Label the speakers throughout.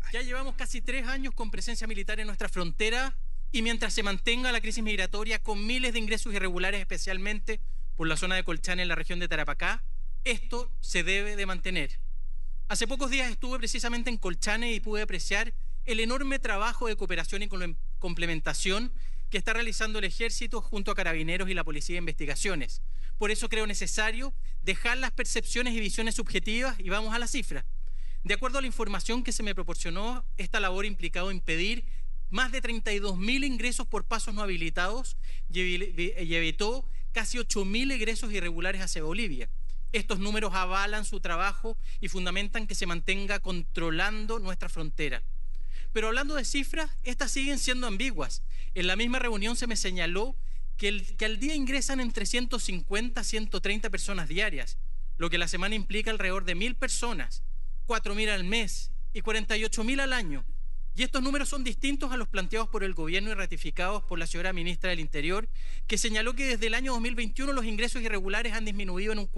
Speaker 1: Ya llevamos casi 3 años con presencia militar en nuestra frontera y mientras se mantenga la crisis migratoria con miles de ingresos irregulares, especialmente por la zona de Colchane en la región de Tarapacá, esto se debe de mantener. Hace pocos días estuve precisamente en Colchane y pude apreciar el enorme trabajo de cooperación y complementación que está realizando el Ejército junto a Carabineros y la Policía de Investigaciones. Por eso creo necesario dejar las percepciones y visiones subjetivas y vamos a las cifras. De acuerdo a la información que se me proporcionó, esta labor ha implicado impedir más de 32.000 ingresos por pasos no habilitados y evitó casi 8.000 ingresos irregulares hacia Bolivia. Estos números avalan su trabajo y fundamentan que se mantenga controlando nuestra frontera. Pero hablando de cifras, estas siguen siendo ambiguas. En la misma reunión se me señaló que al día ingresan entre 150 a 130 personas diarias, lo que a la semana implica alrededor de 1.000 personas, 4.000 al mes y 48.000 al año. Y estos números son distintos a los planteados por el gobierno y ratificados por la señora ministra del Interior, que señaló que desde el año 2021 los ingresos irregulares han disminuido en un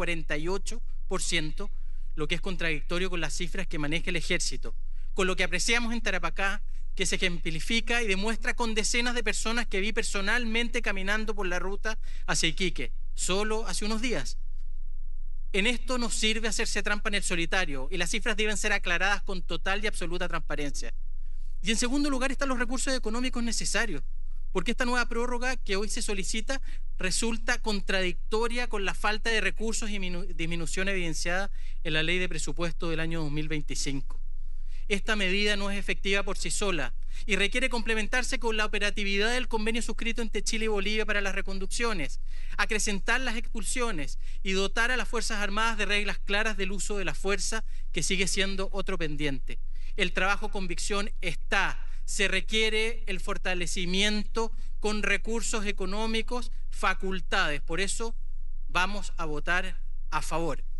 Speaker 1: 48%, lo que es contradictorio con las cifras que maneja el Ejército, con lo que apreciamos en Tarapacá, que se ejemplifica y demuestra con decenas de personas que vi personalmente caminando por la ruta hacia Iquique, solo hace unos días. En esto no sirve hacerse trampa en el solitario y las cifras deben ser aclaradas con total y absoluta transparencia. Y en segundo lugar están los recursos económicos necesarios, porque esta nueva prórroga que hoy se solicita resulta contradictoria con la falta de recursos y disminución evidenciada en la Ley de Presupuesto del año 2025. Esta medida no es efectiva por sí sola y requiere complementarse con la operatividad del convenio suscrito entre Chile y Bolivia para las reconducciones, acrecentar las expulsiones y dotar a las Fuerzas Armadas de reglas claras del uso de la fuerza, que sigue siendo otro pendiente. El trabajo con convicción está, se requiere el fortalecimiento con recursos económicos, facultades. Por eso vamos a votar a favor.